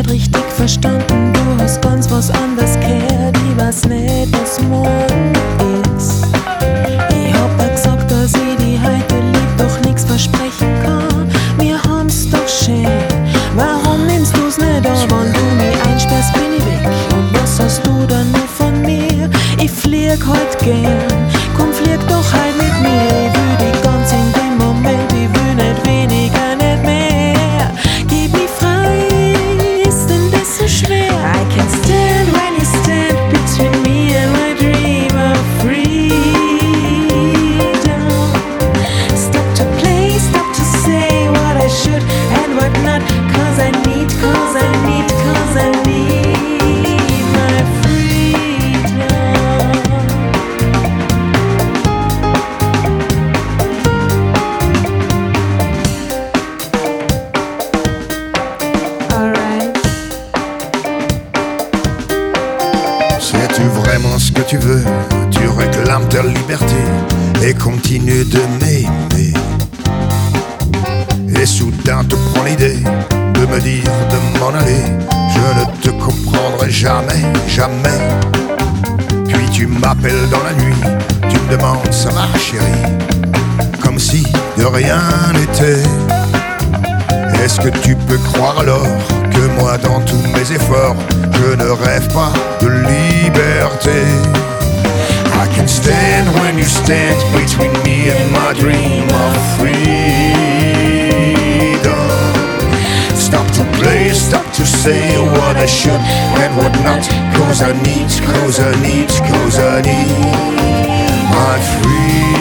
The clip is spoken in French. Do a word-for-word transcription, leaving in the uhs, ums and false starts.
nicht richtig verstanden. Du hast ganz was anders gehört. Ich weiß nicht, was morgen ist. Ich hab dir gesagt, dass ich die heute lieb, doch nix versprechen kann. Wir haben's doch schön. Warum nimmst du's nicht an? Wenn du mich einsperrst, bin ich weg. Und was hast du dann nur von mir? Ich flieg heut gern. Komm, flieg doch halt mit mir. Ich will dich ganz in dem Moment. Ich will nicht weniger, nicht mehr. Gib mich frei, ist denn das so schwer? I can't stand when you stand between me and my dream of freedom. Stop to play, stop to say what I should and what not. Cause I need, cause I need, cause I need my freedom. Alright. Sais-tu vraiment ce que tu veux? Tu réclames ta liberté et continues de m'aimer. Et soudain te prend l'idée de me dire de m'en aller. Je ne te comprendrai jamais, jamais. Puis tu m'appelles dans la nuit, tu me demandes ça va chérie, comme si de rien n'était. Est-ce que tu peux croire alors que moi dans tous mes efforts je ne rêve pas de liberté? I can stand when you stand between me and my dream of freedom. Stop to play, stop to say what I should and what not. Cause I need, cause I need, cause I need my freedom.